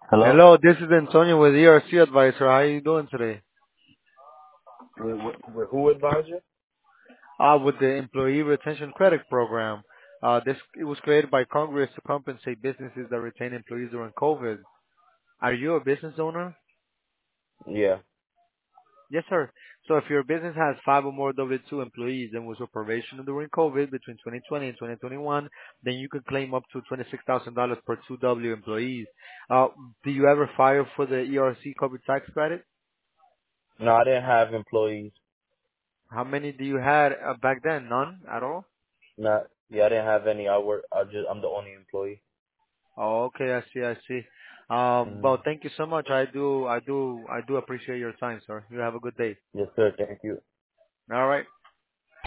Hello? Hello, this is Antonio with ERC Advisor. How are you doing today? With who advisor? With the Employee Retention Credit Program. This it was created by Congress to compensate businesses that retain employees during COVID. Are you a business owner? Yeah. Yes, sir. So if your business has five or more W-2 employees and was operational during COVID between 2020 and 2021, then you can claim up to $26,000 per 2W employees. Uh, do you ever file for the ERC corporate tax credit? No, I didn't have employees. How many do you had back then? None at all? Not yeah, I didn't have any. I'm the only employee. Oh, okay, I see, I see. Mm. Well, thank you so much. I do appreciate your time, sir. You have a good day. Yes, sir. Thank you. All right.